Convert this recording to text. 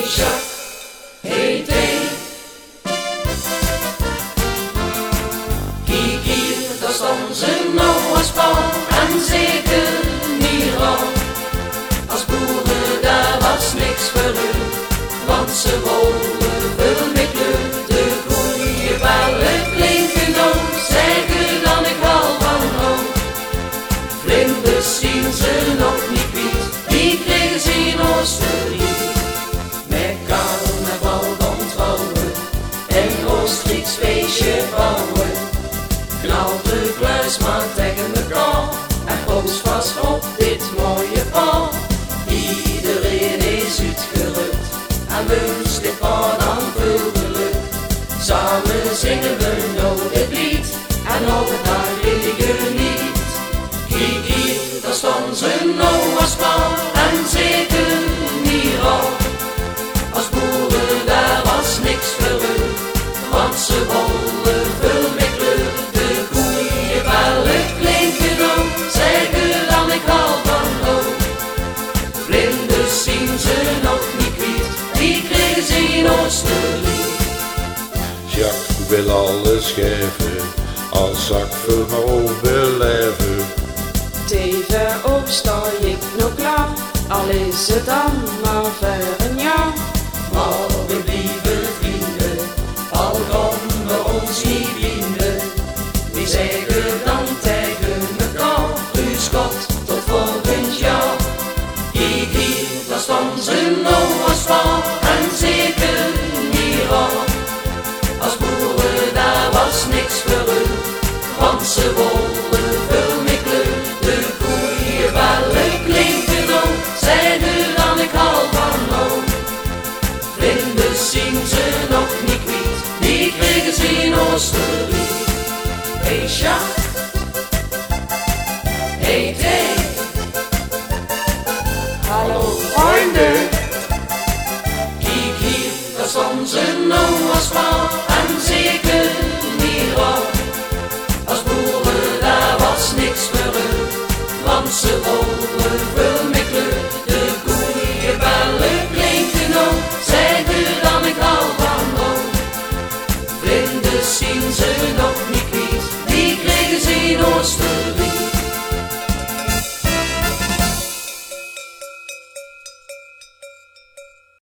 Jacques, hey Dave. Kijk hier, daar staan ze nou als paal en zeker niet raar. Als boeren daar was niks voor hun, want ze wouden veel met kleur. De goeie bellen klinken nou, zeggen dan ik hou van nou. Vlinders zien ze nog niet kwijt, die kregen ze in Oostenrijk. Met carnaval dan trouwen en Oostenrijks feestje bouwen. Knalt de kluis maar tegen mekaar en proost vast op dit mooie paar. Iedereen is uitgerukt en wens dit paar dan veel geluk. Samen zingen we nou dit lied en ook het daarin geniet. Kijk hier, daar staan ze nou als paal en zeker niet raar. Als boeren daar was niks voor hun, want ze wouden veel met kleur. De goeie bellen klinken dan, zeggen dan ik hou van nou. Vlinders zien ze nog niet kwijt, die kregen ze in Oostenrijk. Jacques wil alles geven, als zak voor me overleven. Teven op sta ik nog klaar, al is het dan maar voor een jaar. Maar we blijven vrienden, al gaan we ons niet vinden. We zeggen dan tegen mekaar, Guus God, tot volgend jaar. Kijk hier, daar staan ze nou als paal en zeker niet raar. Als boeren daar was niks voor hun, want ze wouden veel met kleur. De goeie bellen klinken dan, zeggen dan ik hou van nou. Vlinders zien ze nog niet kwijt, die kregen ze in Oostenrijk. Hey Jacques, hey Dave.